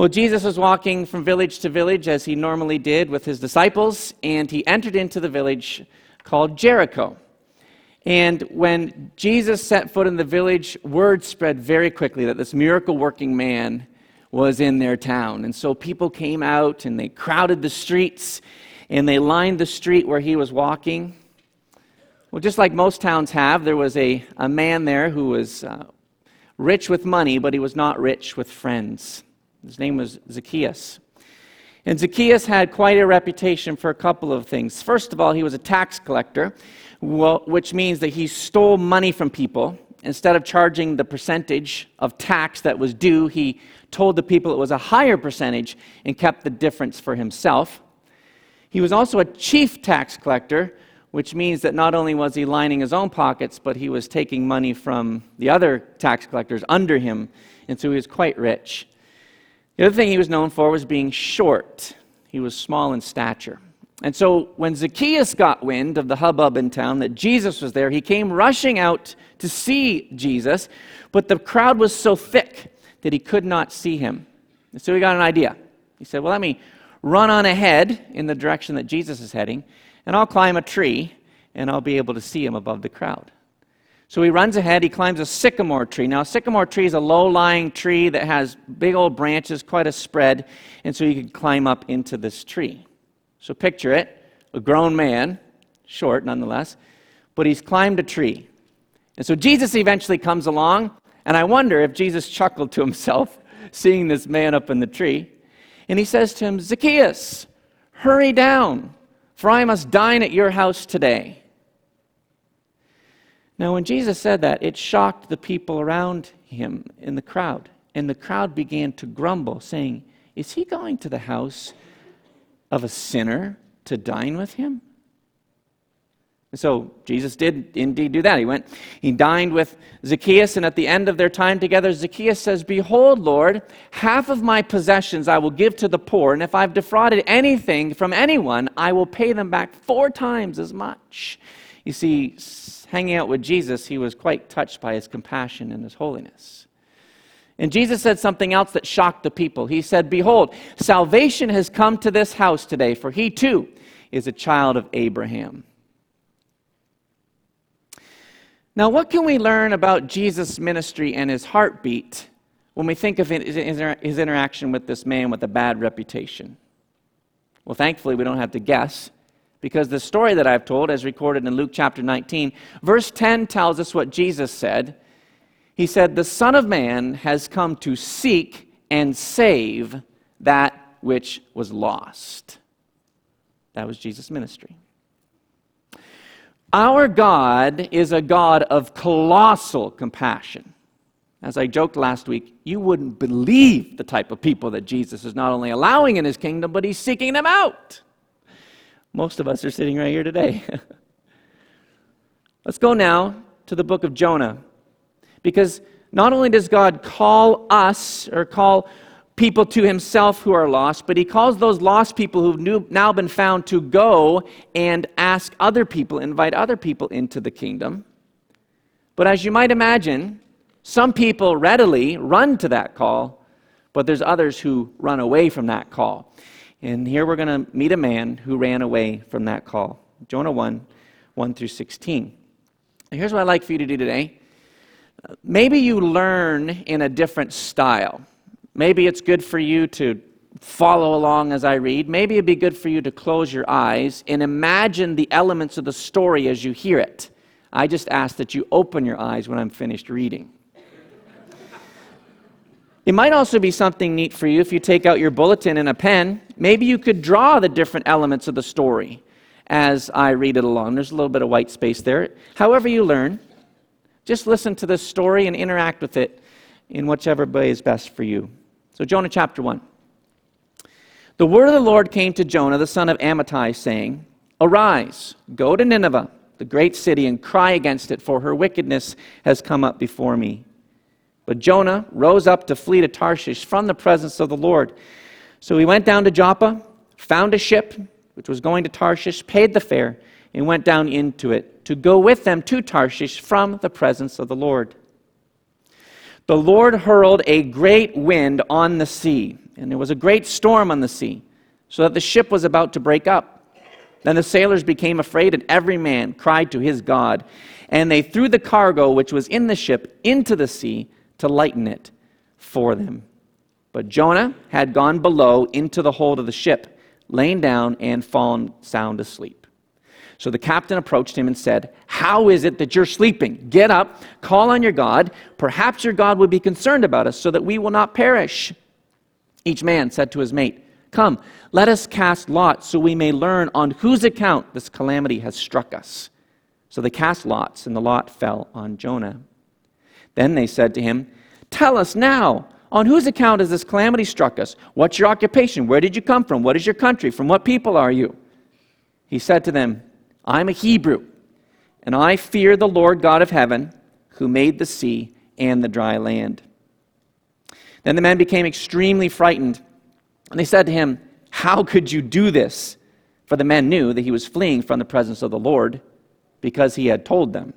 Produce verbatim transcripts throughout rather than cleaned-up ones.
Well, Jesus was walking from village to village as he normally did with his disciples, and he entered into the village called Jericho. And when Jesus set foot in the village, word spread very quickly that this miracle-working man was in their town. And so people came out and they crowded the streets and they lined the street where he was walking. Well, just like most towns have, there was a, a man there who was uh, rich with money, but he was not rich with friends. His name was Zacchaeus. And Zacchaeus had quite a reputation for a couple of things. First of all, he was a tax collector, which means that he stole money from people. Instead of charging the percentage of tax that was due, he told the people it was a higher percentage and kept the difference for himself. He was also a chief tax collector, which means that not only was he lining his own pockets, but he was taking money from the other tax collectors under him, and so he was quite rich. The other thing he was known for was being short. He was small in stature. And so when Zacchaeus got wind of the hubbub in town that Jesus was there, he came rushing out to see Jesus, but the crowd was so thick that he could not see him. And so he got an idea. He said, well, let me run on ahead in the direction that Jesus is heading, and I'll climb a tree, and I'll be able to see him above the crowd. So he runs ahead, he climbs a sycamore tree. Now, a sycamore tree is a low-lying tree that has big old branches, quite a spread, and so you can climb up into this tree. So picture it, a grown man, short nonetheless, but he's climbed a tree. And so Jesus eventually comes along, and I wonder if Jesus chuckled to himself, seeing this man up in the tree. And he says to him, Zacchaeus, hurry down, for I must dine at your house today. Now, when Jesus said that, it shocked the people around him in the crowd. And the crowd began to grumble, saying, is he going to the house of a sinner to dine with him? And so Jesus did indeed do that. He went, he dined with Zacchaeus, and at the end of their time together, Zacchaeus says, behold, Lord, half of my possessions I will give to the poor, and if I've defrauded anything from anyone, I will pay them back four times as much. You see, hanging out with Jesus, he was quite touched by his compassion and his holiness. And Jesus said something else that shocked the people. He said, behold, salvation has come to this house today, for he too is a child of Abraham. Now, what can we learn about Jesus' ministry and his heartbeat when we think of his interaction with this man with a bad reputation? Well, thankfully, we don't have to guess, because the story that I've told, as recorded in Luke chapter nineteen, verse ten tells us what Jesus said. He said, the Son of Man has come to seek and save that which was lost. That was Jesus' ministry. Our God is a God of colossal compassion. As I joked last week, you wouldn't believe the type of people that Jesus is not only allowing in his kingdom, but he's seeking them out. Most of us are sitting right here today. Let's go now to the book of Jonah. Because not only does God call us, or call people to himself who are lost, but he calls those lost people who've now been found to go and ask other people, invite other people into the kingdom. But as you might imagine, some people readily run to that call, but there's others who run away from that call. And here we're going to meet a man who ran away from that call. Jonah one, one through sixteen. And here's what I'd like for you to do today. Maybe you learn in a different style. Maybe it's good for you to follow along as I read. Maybe it'd be good for you to close your eyes and imagine the elements of the story as you hear it. I just ask that you open your eyes when I'm finished reading. It might also be something neat for you if you take out your bulletin and a pen. Maybe you could draw the different elements of the story as I read it along. There's a little bit of white space there. However you learn, just listen to this story and interact with it in whichever way is best for you. So Jonah chapter one. The word of the Lord came to Jonah, the son of Amittai, saying, arise, go to Nineveh, the great city, and cry against it, for her wickedness has come up before me. But Jonah rose up to flee to Tarshish from the presence of the Lord. So he went down to Joppa, found a ship which was going to Tarshish, paid the fare, and went down into it to go with them to Tarshish from the presence of the Lord. The Lord hurled a great wind on the sea, and there was a great storm on the sea, so that the ship was about to break up. Then the sailors became afraid, and every man cried to his God. And they threw the cargo which was in the ship into the sea to lighten it for them. But Jonah had gone below into the hold of the ship, lain down and fallen sound asleep. So the captain approached him and said, "How is it that you're sleeping? Get up, call on your God. Perhaps your God will be concerned about us so that we will not perish." Each man said to his mate, "Come, let us cast lots so we may learn on whose account this calamity has struck us." So they cast lots, and the lot fell on Jonah. Then they said to him, "Tell us now, on whose account has this calamity struck us? What's your occupation? Where did you come from? What is your country? From what people are you?" He said to them, "I'm a Hebrew, and I fear the Lord God of heaven, who made the sea and the dry land." Then the men became extremely frightened, and they said to him, "How could you do this?" For the men knew that he was fleeing from the presence of the Lord, because he had told them.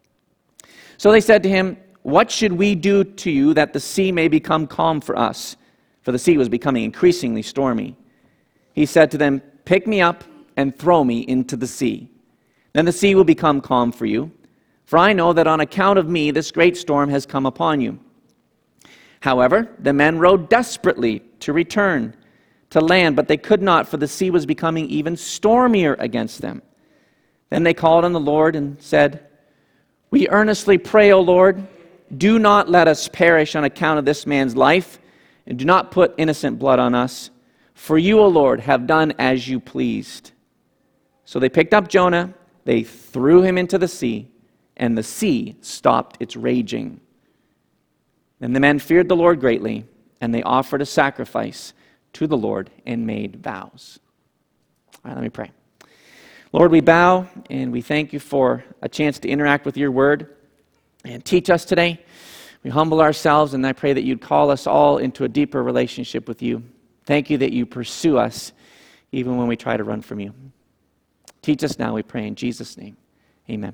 So they said to him, "What should we do to you that the sea may become calm for us?" For the sea was becoming increasingly stormy. He said to them, "Pick me up and throw me into the sea. Then the sea will become calm for you. For I know that on account of me this great storm has come upon you." However, the men rowed desperately to return to land, but they could not, for the sea was becoming even stormier against them. Then they called on the Lord and said, "We earnestly pray, O Lord, do not let us perish on account of this man's life, and do not put innocent blood on us. For you, O Lord, have done as you pleased." So they picked up Jonah, they threw him into the sea, and the sea stopped its raging. Then the men feared the Lord greatly, and they offered a sacrifice to the Lord and made vows. All right, let me pray. Lord, we bow and we thank you for a chance to interact with your word and teach us today. We humble ourselves, and I pray that you'd call us all into a deeper relationship with you. Thank you that you pursue us even when we try to run from you. Teach us now, we pray in Jesus' name. Amen.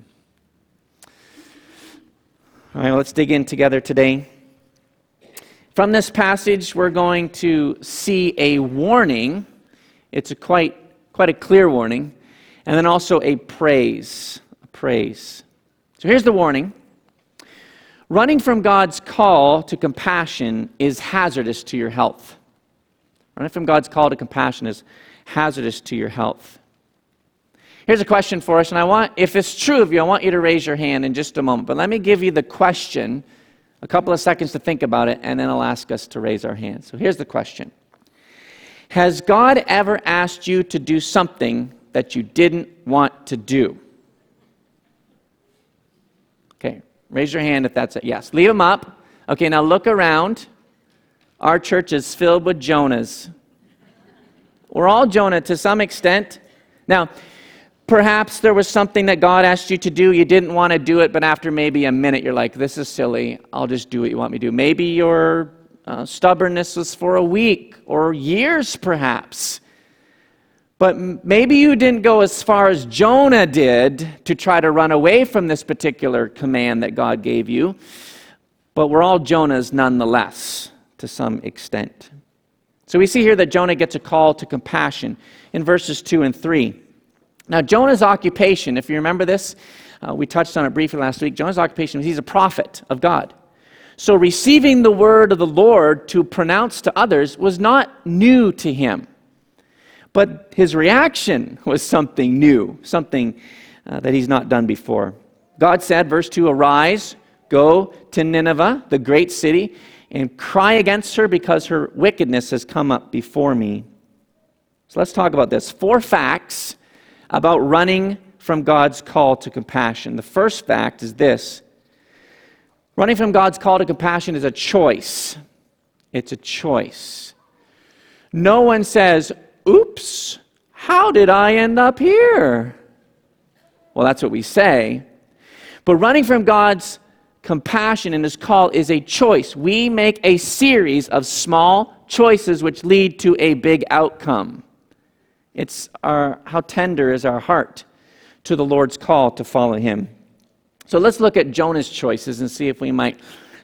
All right, well, let's dig in together today. From this passage, we're going to see a warning. It's a quite, quite a clear warning. And then also a praise. A praise. So here's the warning. Running from God's call to compassion is hazardous to your health. Running from God's call to compassion is hazardous to your health. Here's a question for us, and I want, if it's true of you, I want you to raise your hand in just a moment. But let me give you the question, a couple of seconds to think about it, and then I'll ask us to raise our hands. So here's the question. Has God ever asked you to do something that you didn't want to do? Okay, raise your hand if that's a yes. Leave them up. Okay, now look around. Our church is filled with Jonahs. We're all Jonah to some extent. Now, perhaps there was something that God asked you to do. You didn't want to do it, but after maybe a minute, you're like, this is silly. I'll just do what you want me to do. Maybe your uh, stubbornness was for a week or years, perhaps. But maybe you didn't go as far as Jonah did to try to run away from this particular command that God gave you. But we're all Jonahs nonetheless, to some extent. So we see here that Jonah gets a call to compassion in verses two and three. Now, Jonah's occupation, if you remember this, uh, we touched on it briefly last week. Jonah's occupation was he's a prophet of God. So receiving the word of the Lord to pronounce to others was not new to him. But his reaction was something new, something uh, that he's not done before. God said, verse two, "Arise, go to Nineveh, the great city, and cry against her because her wickedness has come up before me." So let's talk about this. Four facts about running from God's call to compassion. The first fact is this. Running from God's call to compassion is a choice. It's a choice. No one says, "Oops, how did I end up here?" Well, that's what we say. But running from God's compassion in his call is a choice. We make a series of small choices which lead to a big outcome. It's our, how tender is our heart to the Lord's call to follow him. So let's look at Jonah's choices and see if we might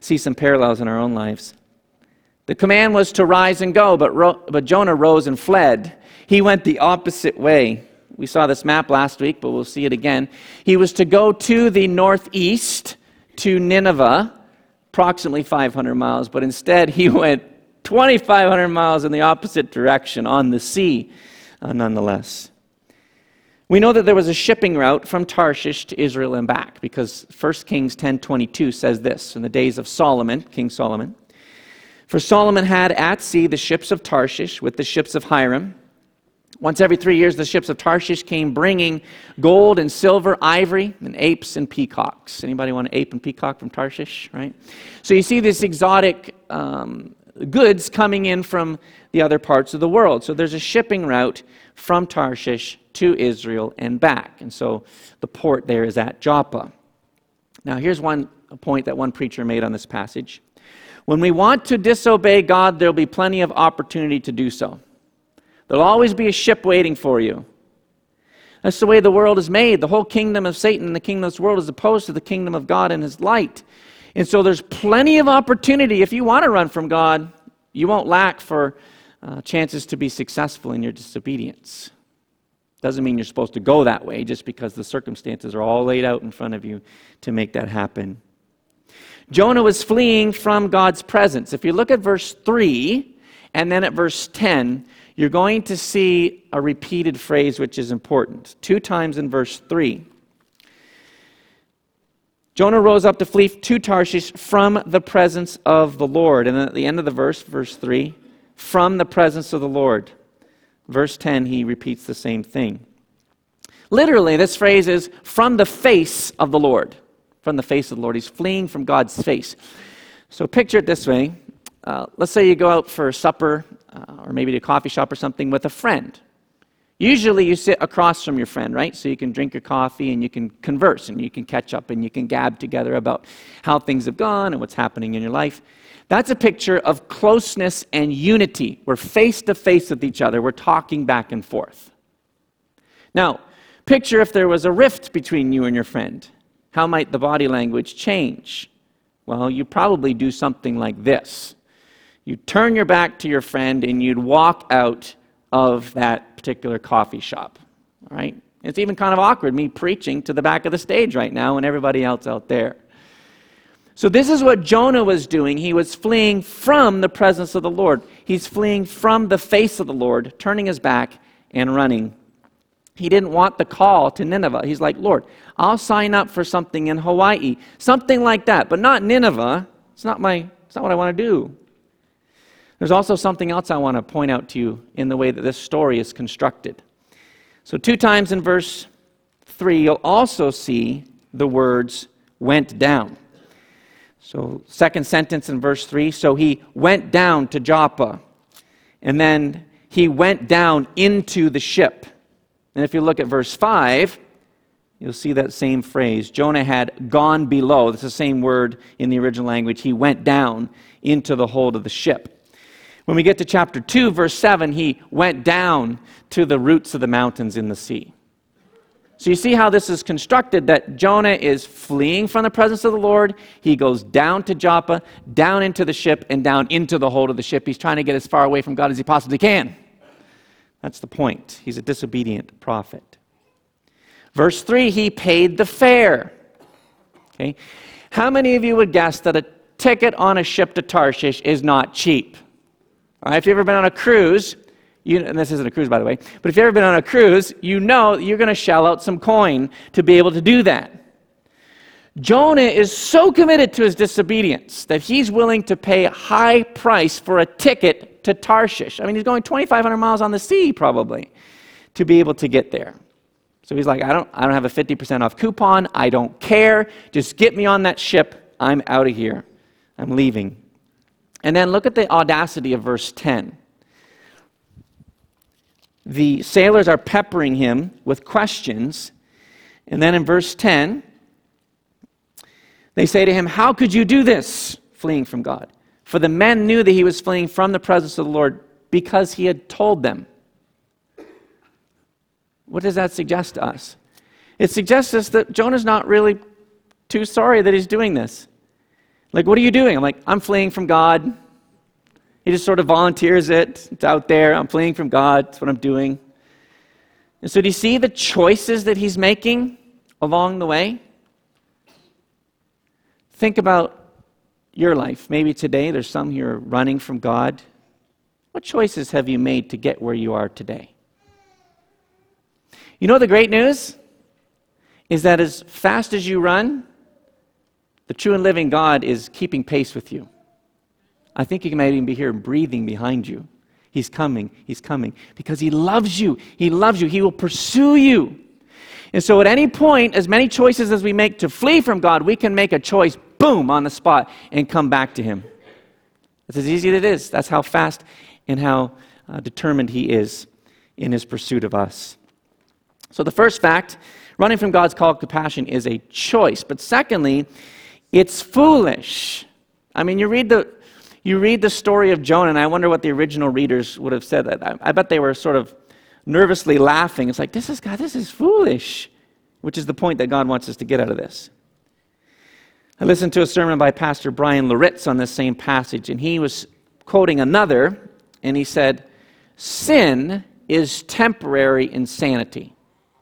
see some parallels in our own lives. The command was to rise and go, but, ro- but Jonah rose and fled. He went the opposite way. We saw this map last week, but we'll see it again. He was to go to the northeast, to Nineveh, approximately five hundred miles, but instead he went twenty-five hundred miles in the opposite direction on the sea, uh, nonetheless. We know that there was a shipping route from Tarshish to Israel and back, because First Kings ten twenty-two says this, in the days of Solomon, King Solomon, "For Solomon had at sea the ships of Tarshish with the ships of Hiram. Once every three years, the ships of Tarshish came bringing gold and silver, ivory, and apes and peacocks." Anybody want an ape and peacock from Tarshish, right? So you see this exotic um, goods coming in from the other parts of the world. So there's a shipping route from Tarshish to Israel and back. And so the port there is at Joppa. Now here's one point that one preacher made on this passage. When we want to disobey God, there'll be plenty of opportunity to do so. There'll always be a ship waiting for you. That's the way the world is made. The whole kingdom of Satan and the kingdom of this world is opposed to the kingdom of God and his light. And so there's plenty of opportunity. If you want to run from God, you won't lack for uh, chances to be successful in your disobedience. Doesn't mean you're supposed to go that way just because the circumstances are all laid out in front of you to make that happen. Jonah was fleeing from God's presence. If you look at verse three and then at verse ten, you're going to see a repeated phrase which is important. Two times in verse three. Jonah rose up to flee to Tarshish from the presence of the Lord. And then at the end of the verse, verse three, from the presence of the Lord. Verse ten, he repeats the same thing. Literally, this phrase is from the face of the Lord. From the face of the Lord. He's fleeing from God's face. So picture it this way. Uh, let's say you go out for supper uh, or maybe to a coffee shop or something with a friend. Usually you sit across from your friend, right? So you can drink your coffee and you can converse and you can catch up and you can gab together about how things have gone and what's happening in your life. That's a picture of closeness and unity. We're face to face with each other. We're talking back and forth. Now, picture if there was a rift between you and your friend. How might the body language change? Well, you probably do something like this. You'd turn your back to your friend and you'd walk out of that particular coffee shop. All right? It's even kind of awkward, me preaching to the back of the stage right now and everybody else out there. So this is what Jonah was doing. He was fleeing from the presence of the Lord. He's fleeing from the face of the Lord, turning his back and running. He didn't want the call to Nineveh. He's like, Lord, I'll sign up for something in Hawaii, something like that, but not Nineveh. It's not my, it's not what I want to do. There's also something else I want to point out to you in the way that this story is constructed. So two times in verse three, you'll also see the words went down. So second sentence in verse three, so he went down to Joppa, and then he went down into the ship. And if you look at verse five, you'll see that same phrase. Jonah had gone below. That's the same word in the original language. He went down into the hold of the ship. When we get to chapter two, verse seven, he went down to the roots of the mountains in the sea. So you see how this is constructed, that Jonah is fleeing from the presence of the Lord. He goes down to Joppa, down into the ship, and down into the hold of the ship. He's trying to get as far away from God as he possibly can. That's the point. He's a disobedient prophet. Verse three, he paid the fare. Okay. How many of you would guess that a ticket on a ship to Tarshish is not cheap? All right, if you've ever been on a cruise, you, and this isn't a cruise, by the way, but if you've ever been on a cruise, you know you're going to shell out some coin to be able to do that. Jonah is so committed to his disobedience that he's willing to pay a high price for a ticket to Tarshish. I mean, he's going twenty-five hundred miles on the sea, probably, to be able to get there. So he's like, I don't, I don't have a fifty percent off coupon. I don't care. Just get me on that ship. I'm out of here. I'm leaving. And then look at the audacity of verse ten. The sailors are peppering him with questions. And then in verse ten, they say to him, how could you do this, fleeing from God? For the men knew that he was fleeing from the presence of the Lord because he had told them. What does that suggest to us? It suggests us that Jonah's not really too sorry that he's doing this. Like, what are you doing? I'm like, I'm fleeing from God. He just sort of volunteers it. It's out there. I'm fleeing from God. That's what I'm doing. And so do you see the choices that he's making along the way? Think about your life. Maybe today there's some here running from God. What choices have you made to get where you are today? You know the great news is that as fast as you run, the true and living God is keeping pace with you. I think you might even be here breathing behind you. He's coming, he's coming, because he loves you. He loves you. He will pursue you. And so at any point, as many choices as we make to flee from God, we can make a choice, boom, on the spot, and come back to him. It's as easy as it is. That's how fast and how uh, determined he is in his pursuit of us. So the first fact, running from God's call to compassion is a choice. But secondly, it's foolish. I mean, you read the you read the story of Jonah, and I wonder what the original readers would have said. I, I bet they were sort of nervously laughing. It's like, this is God, this is foolish, which is the point that God wants us to get out of this. I listened to a sermon by Pastor Brian Loritz on this same passage, and he was quoting another, and he said, sin is temporary insanity.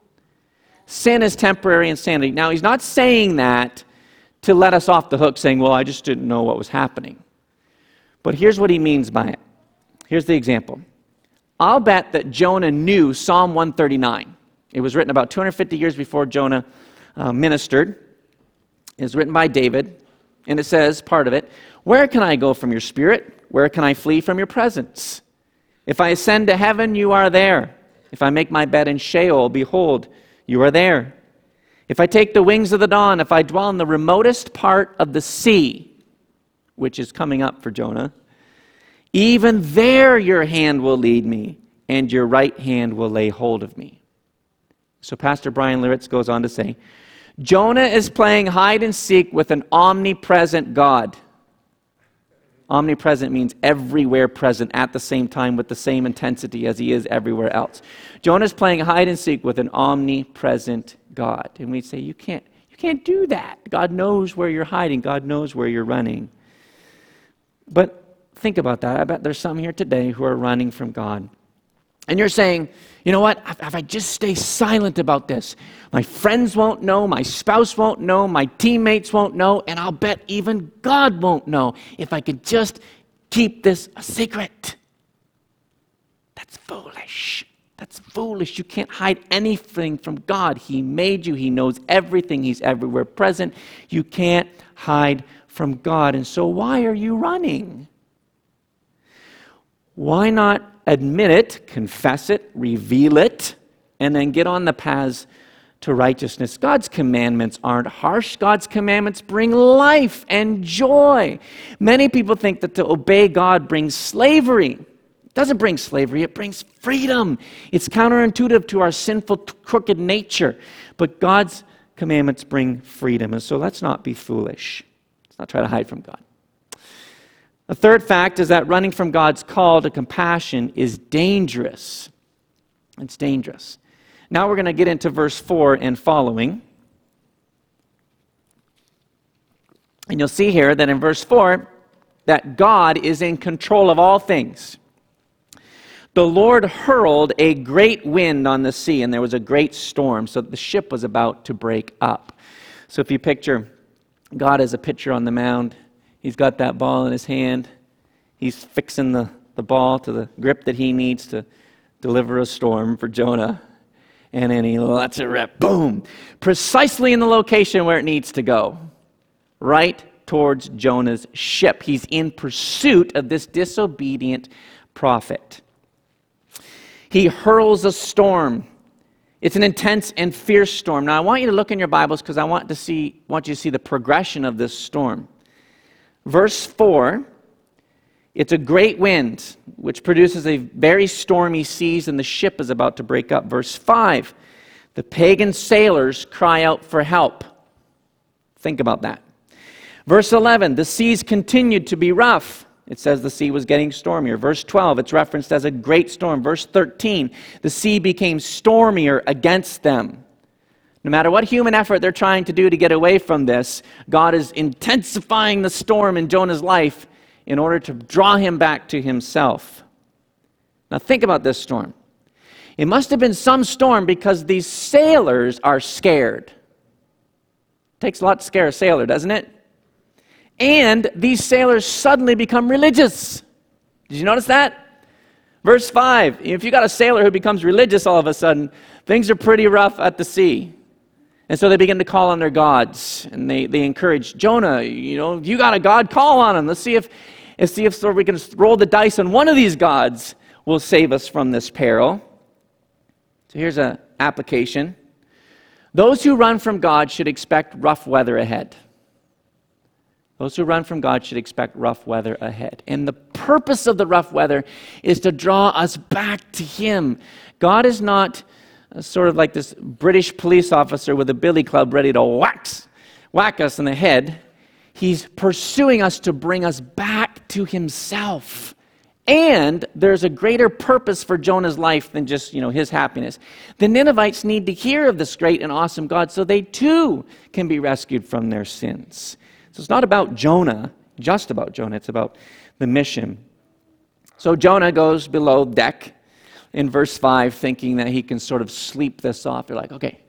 Sin is temporary insanity. Now, he's not saying that to let us off the hook, saying, well, I just didn't know what was happening. But here's what he means by it. Here's the example. I'll bet that Jonah knew Psalm one thirty-nine. It was written about two hundred fifty years before Jonah uh, ministered. It was written by David, and it says, part of it, where can I go from your spirit? Where can I flee from your presence? If I ascend to heaven, you are there. If I make my bed in Sheol, behold, you are there. If I take the wings of the dawn, if I dwell in the remotest part of the sea, which is coming up for Jonah, even there your hand will lead me, and your right hand will lay hold of me. So Pastor Brian Loritz goes on to say, Jonah is playing hide and seek with an omnipresent God. Omnipresent means everywhere present at the same time with the same intensity as he is everywhere else. Jonah's playing hide and seek with an omnipresent God. And we say, you can't, you can't do that. God knows where you're hiding. God knows where you're running. But think about that. I bet there's some here today who are running from God. And you're saying, you know what, if I just stay silent about this, my friends won't know, my spouse won't know, my teammates won't know, and I'll bet even God won't know if I could just keep this a secret. That's foolish. That's foolish. You can't hide anything from God. He made you. He knows everything. He's everywhere present. You can't hide from God. And so why are you running? Why not admit it, confess it, reveal it, and then get on the paths to righteousness? God's commandments aren't harsh. God's commandments bring life and joy. Many people think that to obey God brings slavery. It doesn't bring slavery. It brings freedom. It's counterintuitive to our sinful, crooked nature. But God's commandments bring freedom. And so let's not be foolish. Let's not try to hide from God. The third fact is that running from God's call to compassion is dangerous. It's dangerous. Now we're going to get into verse four and following. And you'll see here that in verse four, that God is in control of all things. The Lord hurled a great wind on the sea, and there was a great storm, so the ship was about to break up. So if you picture God as a pitcher on the mound, he's got that ball in his hand. He's fixing the, the ball to the grip that he needs to deliver a storm for Jonah. And then he lets it rip. Boom! Precisely in the location where it needs to go. Right towards Jonah's ship. He's in pursuit of this disobedient prophet. He hurls a storm. It's an intense and fierce storm. Now I want you to look in your Bibles because I want to see, want you to see the progression of this storm. Verse four, it's a great wind, which produces a very stormy seas, and the ship is about to break up. Verse five, the pagan sailors cry out for help. Think about that. Verse eleven, the seas continued to be rough. It says the sea was getting stormier. Verse twelve, it's referenced as a great storm. Verse thirteen, the sea became stormier against them. No matter what human effort they're trying to do to get away from this, God is intensifying the storm in Jonah's life in order to draw him back to himself. Now think about this storm. It must have been some storm because these sailors are scared. It takes a lot to scare a sailor, doesn't it? And these sailors suddenly become religious. Did you notice that? Verse five, if you got a sailor who becomes religious all of a sudden, things are pretty rough at the sea. And so they begin to call on their gods, and they, they encourage Jonah, you know, if you got a god, call on him. Let's see if, let's see if so we can roll the dice on one of these gods will save us from this peril. So here's an application. Those who run from God should expect rough weather ahead. Those who run from God should expect rough weather ahead. And the purpose of the rough weather is to draw us back to Him. God is not sort of like this British police officer with a billy club ready to wax, whack us in the head. He's pursuing us to bring us back to Himself. And there's a greater purpose for Jonah's life than just, you know, his happiness. The Ninevites need to hear of this great and awesome God so they too can be rescued from their sins. So it's not about Jonah, just about Jonah. It's about the mission. So Jonah goes below deck in verse five, thinking that he can sort of sleep this off. They're like, okay,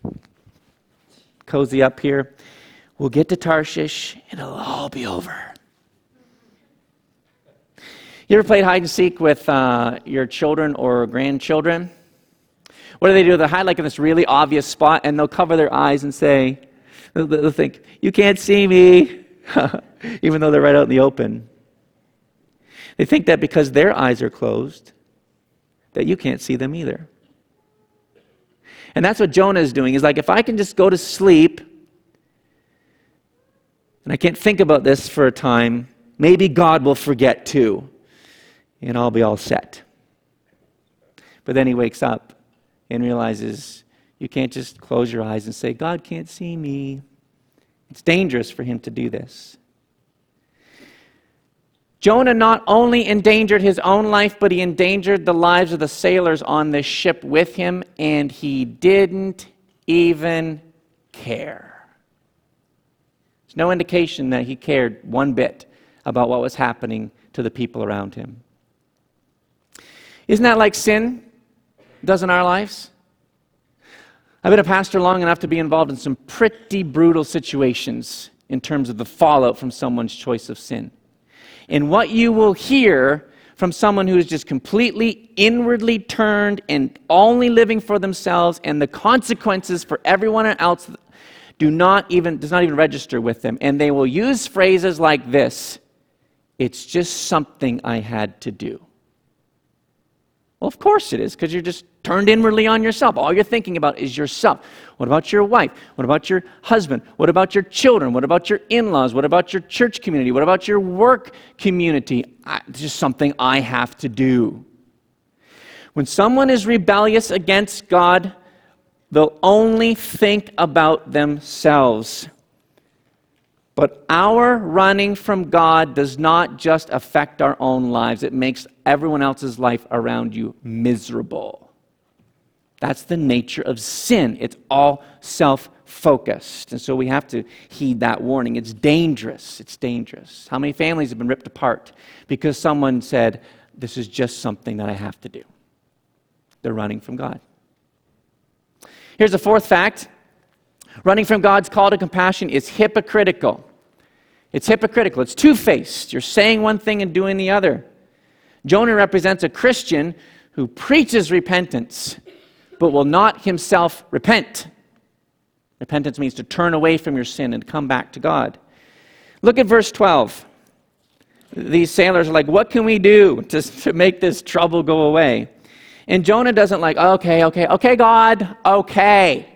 cozy up here. We'll get to Tarshish, and it'll all be over. You ever played hide and seek with uh, your children or grandchildren? What do they do? They hide like in this really obvious spot, and they'll cover their eyes and say, they'll, they'll think, you can't see me, even though they're right out in the open. They think that because their eyes are closed, that you can't see them either. And that's what Jonah is doing. Is like, if I can just go to sleep, and I can't think about this for a time, maybe God will forget too, and I'll be all set. But then he wakes up and realizes you can't just close your eyes and say, God can't see me. It's dangerous for him to do this. Jonah not only endangered his own life, but he endangered the lives of the sailors on this ship with him, and he didn't even care. There's no indication that he cared one bit about what was happening to the people around him. Isn't that like sin does in our lives? I've been a pastor long enough to be involved in some pretty brutal situations in terms of the fallout from someone's choice of sin. And what you will hear from someone who is just completely inwardly turned and only living for themselves, and the consequences for everyone else do not even does not even register with them. And they will use phrases like this: it's just something I had to do. Well, of course it is, because you're just turned inwardly on yourself. All you're thinking about is yourself. What about your wife? What about your husband? What about your children? What about your in-laws? What about your church community? What about your work community? I, it's just something I have to do. When someone is rebellious against God, they'll only think about themselves. But our running from God does not just affect our own lives. It makes everyone else's life around you miserable. That's the nature of sin. It's all self-focused. And so we have to heed that warning. It's dangerous. It's dangerous. How many families have been ripped apart because someone said, this is just something that I have to do? They're running from God. Here's a fourth fact. Running from God's call to compassion is hypocritical. It's hypocritical. It's two-faced. You're saying one thing and doing the other. Jonah represents a Christian who preaches repentance, but will not himself repent. Repentance means to turn away from your sin and come back to God. Look at verse twelve. These sailors are like, what can we do to, to make this trouble go away? And Jonah doesn't like, okay, okay, okay, God, okay.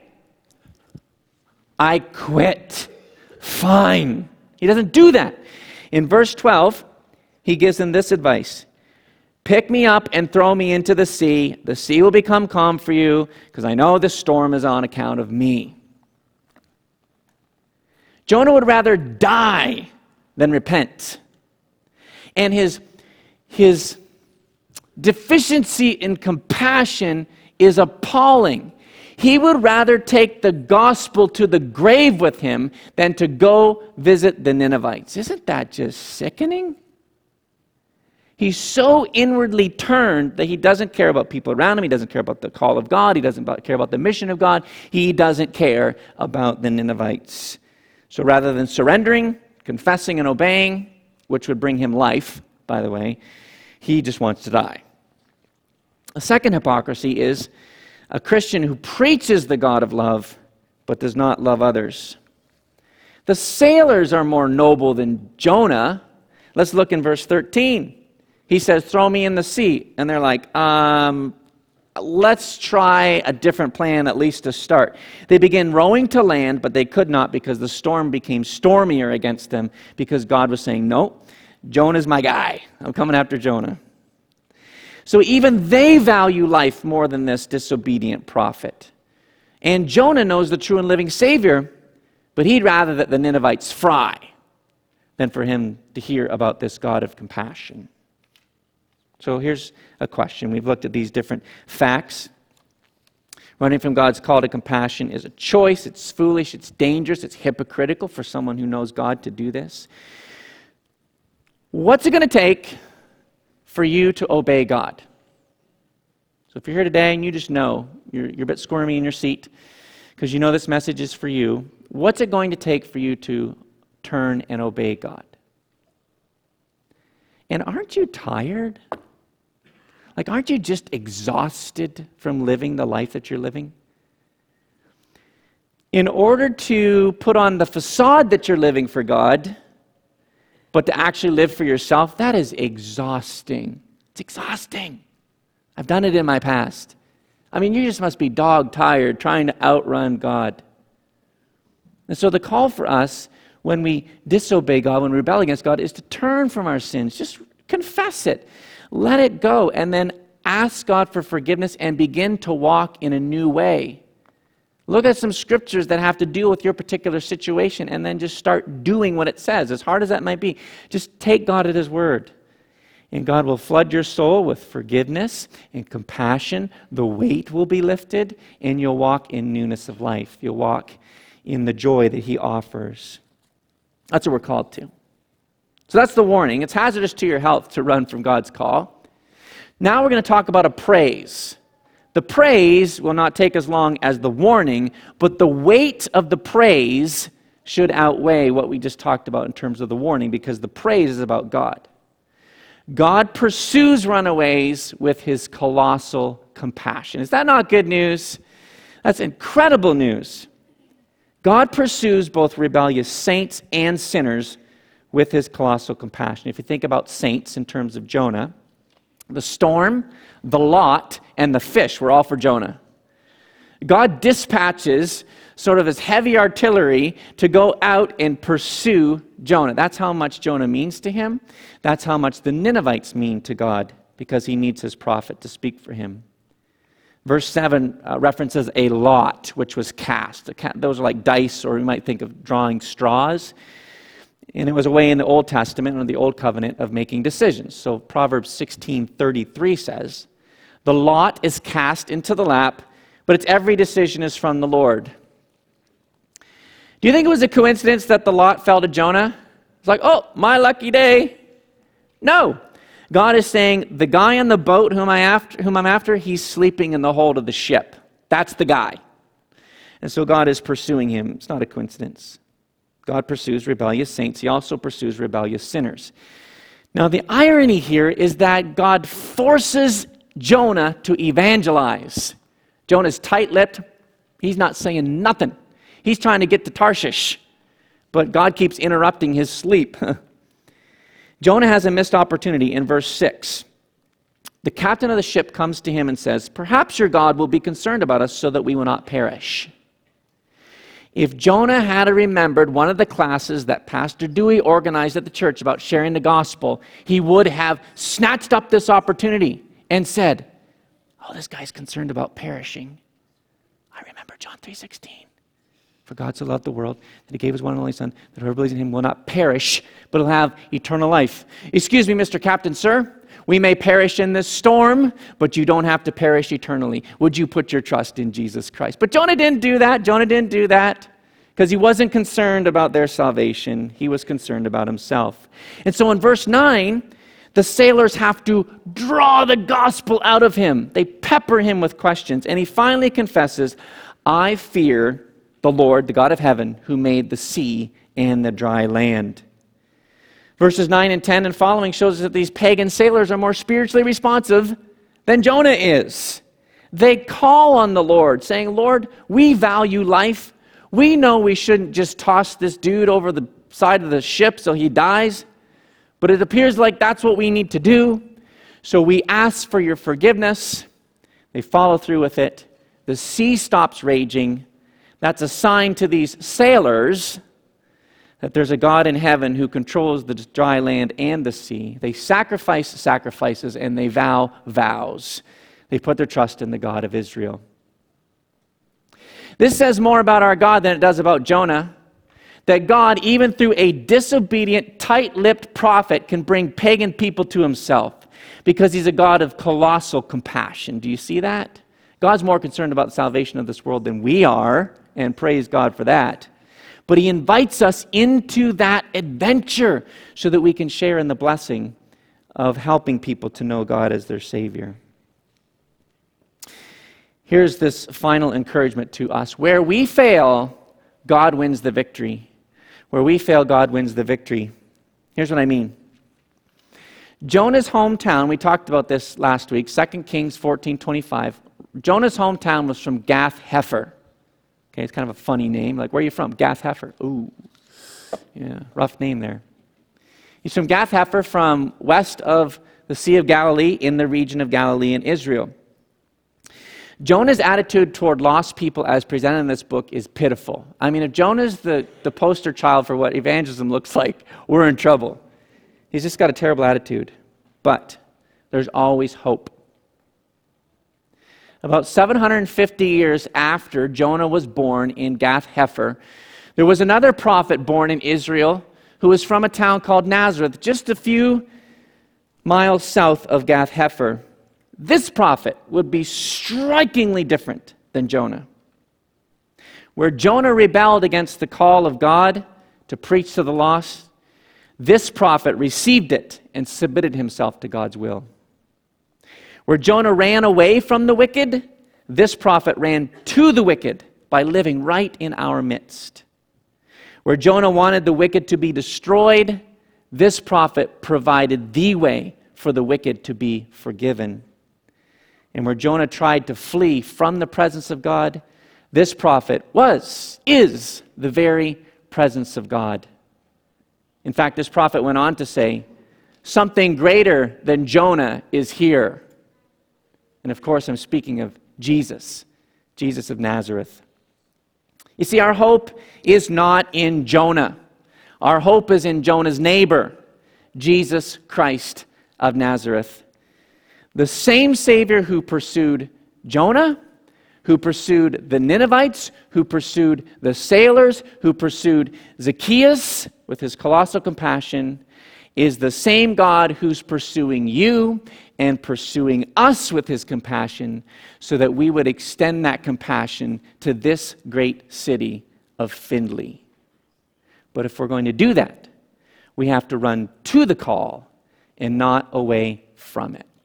I quit. Fine. He doesn't do that. In verse twelve, he gives them this advice. Pick me up and throw me into the sea. The sea will become calm for you, because I know the storm is on account of me. Jonah would rather die than repent. And his, his deficiency in compassion is appalling. He would rather take the gospel to the grave with him than to go visit the Ninevites. Isn't that just sickening? He's so inwardly turned that he doesn't care about people around him. He doesn't care about the call of God. He doesn't care about the mission of God. He doesn't care about the Ninevites. So rather than surrendering, confessing, and obeying, which would bring him life, by the way, he just wants to die. A second hypocrisy is a Christian who preaches the God of love but does not love others. The sailors are more noble than Jonah. Let's look in verse thirteen. He says, throw me in the sea. And they're like, um, let's try a different plan, at least to start. They begin rowing to land, but they could not because the storm became stormier against them because God was saying, no, Jonah's my guy. I'm coming after Jonah. So even they value life more than this disobedient prophet. And Jonah knows the true and living Savior, but he'd rather that the Ninevites fry than for him to hear about this God of compassion. So here's a question. We've looked at these different facts. Running from God's call to compassion is a choice. It's foolish. It's dangerous. It's hypocritical for someone who knows God to do this. What's it going to take for you to obey God? So if you're here today and you just know, you're, you're a bit squirmy in your seat because you know this message is for you, what's it going to take for you to turn and obey God? And aren't you tired? Like, aren't you just exhausted from living the life that you're living? In order to put on the facade that you're living for God, but to actually live for yourself, that is exhausting. It's exhausting. I've done it in my past. I mean, you just must be dog-tired trying to outrun God. And so the call for us when we disobey God, when we rebel against God, is to turn from our sins. Just confess it. Let it go. And then ask God for forgiveness and begin to walk in a new way. Look at some scriptures that have to deal with your particular situation and then just start doing what it says. As hard as that might be, just take God at His word. And God will flood your soul with forgiveness and compassion. The weight will be lifted, and you'll walk in newness of life. You'll walk in the joy that He offers. That's what we're called to. So that's the warning. It's hazardous to your health to run from God's call. Now we're going to talk about a praise. The praise will not take as long as the warning, but the weight of the praise should outweigh what we just talked about in terms of the warning, because the praise is about God. God pursues runaways with His colossal compassion. Is that not good news? That's incredible news. God pursues both rebellious saints and sinners with His colossal compassion. If you think about saints in terms of Jonah, the storm, the lot, and the fish were all for Jonah. God dispatches sort of His heavy artillery to go out and pursue Jonah. That's how much Jonah means to Him. That's how much the Ninevites mean to God, because He needs His prophet to speak for Him. Verse seven uh, references a lot which was cast. Those are like dice, or you might think of drawing straws. And it was a way in the Old Testament, or the Old Covenant, of making decisions. So Proverbs sixteen thirty-three says, "The lot is cast into the lap, but its every decision is from the Lord." Do you think it was a coincidence that the lot fell to Jonah? It's like, oh, my lucky day. No. God is saying, the guy on the boat whom, I after, whom I'm after, he's sleeping in the hold of the ship. That's the guy. And so God is pursuing him. It's not a coincidence. God pursues rebellious saints. He also pursues rebellious sinners. Now, the irony here is that God forces Jonah to evangelize. Jonah's tight-lipped. He's not saying nothing. He's trying to get to Tarshish, but God keeps interrupting his sleep. Jonah has a missed opportunity in verse six. The captain of the ship comes to him and says, "Perhaps your God will be concerned about us so that we will not perish." If Jonah had remembered one of the classes that Pastor Dewey organized at the church about sharing the gospel, he would have snatched up this opportunity and said, "Oh, this guy's concerned about perishing. I remember John three sixteen. For God so loved the world that He gave His one and only Son, that whoever believes in Him will not perish, but will have eternal life." Excuse me, Mister Captain, sir. We may perish in this storm, but you don't have to perish eternally. Would you put your trust in Jesus Christ? But Jonah didn't do that. Jonah didn't do that because he wasn't concerned about their salvation. He was concerned about himself. And so in verse nine, the sailors have to draw the gospel out of him. They pepper him with questions. And he finally confesses, I fear the Lord, the God of heaven, who made the sea and the dry land. Verses nine and ten and following shows us that these pagan sailors are more spiritually responsive than Jonah is. They call on the Lord, saying, Lord, we value life. We know we shouldn't just toss this dude over the side of the ship so he dies. But it appears like that's what we need to do. So we ask for your forgiveness. They follow through with it. The sea stops raging. That's a sign to these sailors that there's a God in heaven who controls the dry land and the sea. They sacrifice sacrifices and they vow vows. They put their trust in the God of Israel. This says more about our God than it does about Jonah. That God, even through a disobedient, tight-lipped prophet, can bring pagan people to himself because he's a God of colossal compassion. Do you see that? God's more concerned about the salvation of this world than we are, and praise God for that. But he invites us into that adventure so that we can share in the blessing of helping people to know God as their Savior. Here's this final encouragement to us. Where we fail, God wins the victory. Where we fail, God wins the victory. Here's what I mean. Jonah's hometown, we talked about this last week, Second Kings fourteen twenty-five. Jonah's hometown was from Gath-Hepher. Okay, it's kind of a funny name. Like, where are you from? Gath-Hepher. Ooh, yeah, rough name there. He's from Gath-Hepher, from west of the Sea of Galilee in the region of Galilee in Israel. Jonah's attitude toward lost people as presented in this book is pitiful. I mean, if Jonah's the, the poster child for what evangelism looks like, we're in trouble. He's just got a terrible attitude. But there's always hope. About seven hundred fifty years after Jonah was born in Gath-Hepher, there was another prophet born in Israel who was from a town called Nazareth, just a few miles south of Gath-Hepher. This prophet would be strikingly different than Jonah. Where Jonah rebelled against the call of God to preach to the lost, this prophet received it and submitted himself to God's will. Where Jonah ran away from the wicked, this prophet ran to the wicked by living right in our midst. Where Jonah wanted the wicked to be destroyed, this prophet provided the way for the wicked to be forgiven. And where Jonah tried to flee from the presence of God, this prophet was, is the very presence of God. In fact, this prophet went on to say, something greater than Jonah is here. And of course, I'm speaking of Jesus, Jesus of Nazareth. You see, our hope is not in Jonah. Our hope is in Jonah's neighbor, Jesus Christ of Nazareth. The same Savior who pursued Jonah, who pursued the Ninevites, who pursued the sailors, who pursued Zacchaeus with his colossal compassion, is the same God who's pursuing you and pursuing us with his compassion so that we would extend that compassion to this great city of Findlay. But if we're going to do that, we have to run to the call and not away from it.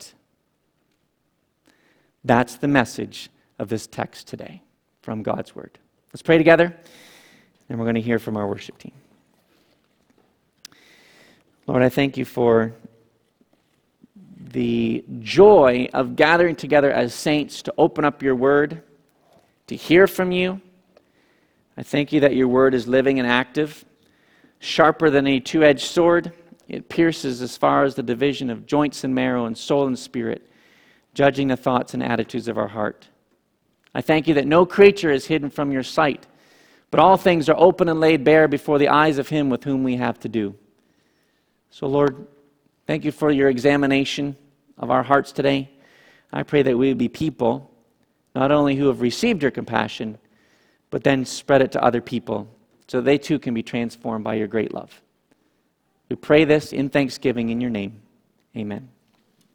That's the message of this text today from God's Word. Let's pray together, and we're going to hear from our worship team. Lord, I thank you for the joy of gathering together as saints to open up your Word, to hear from you. I thank you that your Word is living and active, sharper than a two-edged sword. It pierces as far as the division of joints and marrow and soul and spirit, judging the thoughts and attitudes of our heart. I thank you that no creature is hidden from your sight, but all things are open and laid bare before the eyes of him with whom we have to do. So, Lord, thank you for your examination of our hearts today. I pray that we would be people, not only who have received your compassion, but then spread it to other people, so they too can be transformed by your great love. We pray this in thanksgiving in your name. Amen.